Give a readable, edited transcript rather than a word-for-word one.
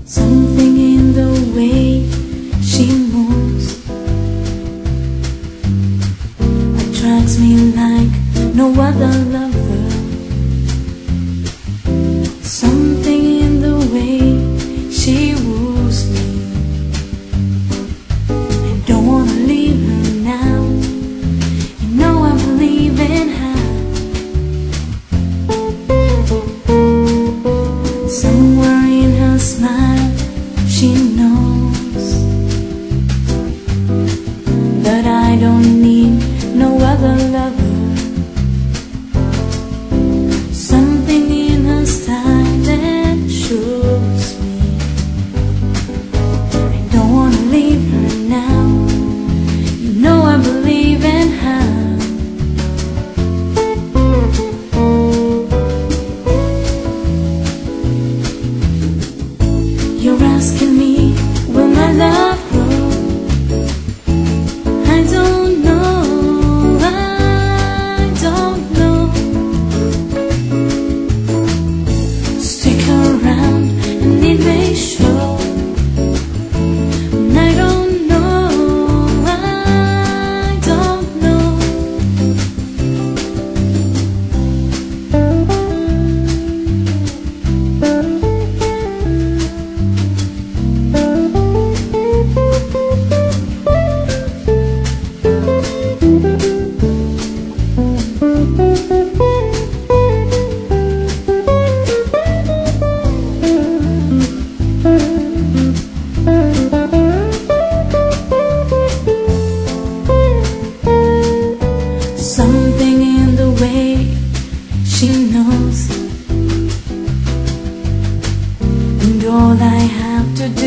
Something in the way she moves attracts me like no other lover. Something in the way she woos me. I don't wanna leave her now. You know I believe in her. Somewhere in her smile she knows that I don't need no other lover. Something in her style that shows me I don't wanna leave her now. You know I believe in her. You're asking me, will my love grow? I don't know, I don't know. Stick around and it may show. And I don't know, I don't know. Something in the way she knows, and all I have to do